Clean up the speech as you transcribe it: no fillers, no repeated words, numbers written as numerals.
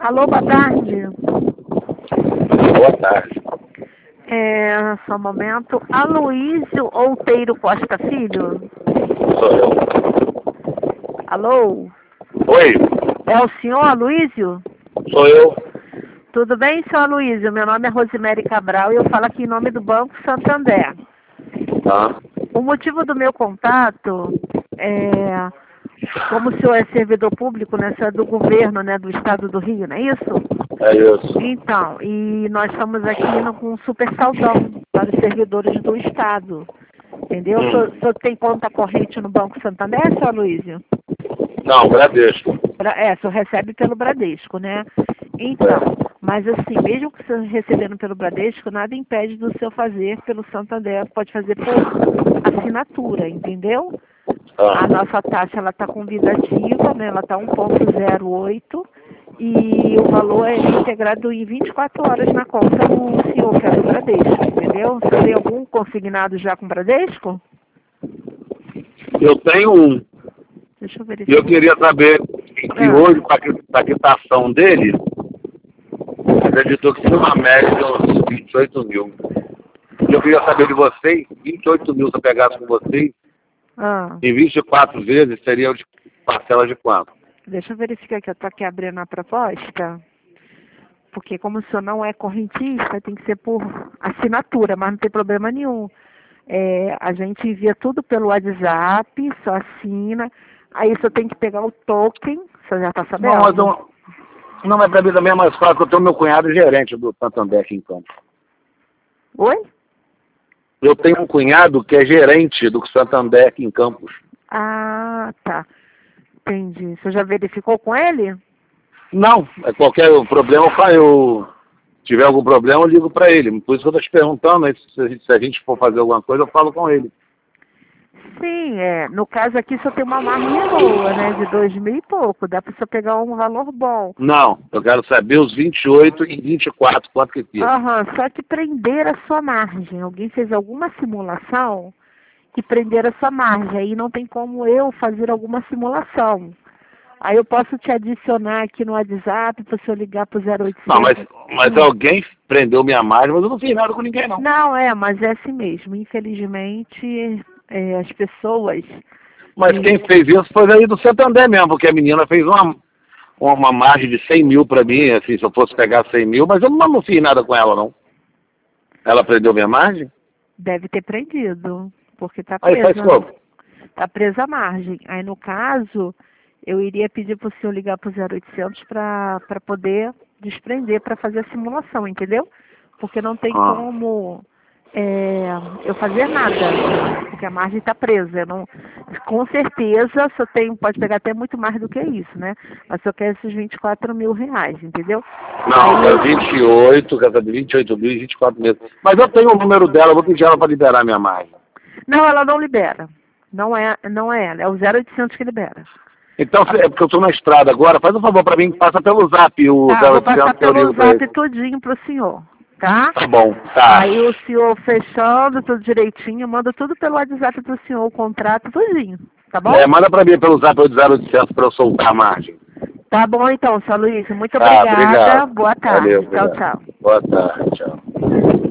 Alô, boa tarde. Boa tarde. Só um momento. Aloísio Outeiro Costa Filho? Sou eu. Alô? Oi, É o senhor Aloísio? sou eu. Tudo bem, senhor Aloísio? Meu nome é Rosemary Cabral e eu falo aqui em nome do Banco Santander. Tá. O motivo do meu contato é... Como o senhor é servidor público, né? O senhor é do governo, né? Do estado do Rio, não é isso? É isso. Então, e nós estamos aqui com um super saldão para os servidores do Estado. Entendeu? O senhor tem conta corrente no Banco Santander, senhor Aloísio? Não, Bradesco. O senhor recebe pelo Bradesco, né? Então, mas assim, mesmo que o senhor recebendo pelo Bradesco, nada impede do senhor fazer pelo Santander, pode fazer por assinatura, entendeu? A nossa taxa, ela está convidativa, né? Ela está 1,08 e o valor é integrado em 24 horas na conta do senhor, que é do Bradesco, entendeu? Você tem algum consignado já com o Bradesco? Eu tenho um. Deixa eu E verificar. eu queria saber que hoje, para a quitação dele, acreditou que tinha uma média de uns 28 mil. E eu queria saber de vocês, 28 mil se eu pegasse com vocês, Ah, em 24 vezes, seria de parcela de quanto? deixa eu verificar que eu estou aqui abrindo a proposta. Porque como o senhor não é correntista, tem que ser por assinatura, mas não tem problema nenhum. A gente envia tudo pelo WhatsApp, só assina. Aí o senhor tem que pegar o token, o senhor já está sabendo? Não, mas não, mas para mim também é mais fácil, porque eu tenho meu cunhado gerente do Santander aqui em Campos. Oi? Eu tenho um cunhado que é gerente do Santander aqui em Campos. Ah, tá. Entendi. O senhor já verificou com ele? Não, qualquer problema, se tiver algum problema, eu ligo para ele. Por isso que eu estou te perguntando, aí, se a gente for fazer alguma coisa, eu falo com ele. Sim, no caso aqui só tem uma margem boa, né? De 2.000 e pouco. Dá para o senhor pegar um valor bom. Não, eu quero saber os 28 e 24, quanto que fica. Aham, só que prender a sua margem. Alguém fez alguma simulação que prender a sua margem. Aí não tem como eu fazer alguma simulação. Aí eu posso te adicionar aqui no WhatsApp para o senhor ligar para o 0800. Não, mas alguém prendeu minha margem, mas eu não fiz nada com ninguém, não. Não, mas é assim mesmo. Infelizmente, as pessoas... Mas quem fez isso foi aí do Santander mesmo, porque a menina fez uma margem de 100 mil para mim, assim, se eu fosse pegar 100 mil, mas eu não fiz nada com ela, não. Ela prendeu minha margem? Deve ter prendido, porque está Aí presa. faz como? Está presa a margem. Aí, no caso, eu iria pedir para o senhor ligar para o 0800 para poder desprender, para fazer a simulação, entendeu? Porque não tem como eu fazer nada, porque a margem está presa. Eu não, com certeza, pode pegar até muito mais do que isso, né? Mas eu quero esses 24 mil reais, entendeu? Não, é 28, quer saber, 28 mil e 24 meses. Mas eu tenho o número dela, eu vou pedir ela para liberar minha margem. Não, ela não libera. Não é ela, é o 0800 que libera. Então, é porque eu estou na estrada agora, faz um favor para mim, passa pelo zap o 0800. Vou passar pelo zap tudinho pro senhor, tá? Tá bom, tá. Aí o senhor fechando tudo direitinho, manda tudo pelo WhatsApp pro senhor, o contrato, tudinho, tá bom? Manda para mim pelo zap o 0800 para eu soltar a margem. Tá bom então, seu Luiz, muito Tá, obrigada. obrigado. Boa tarde. Valeu, Tchau, obrigado. tchau. Boa tarde, tchau.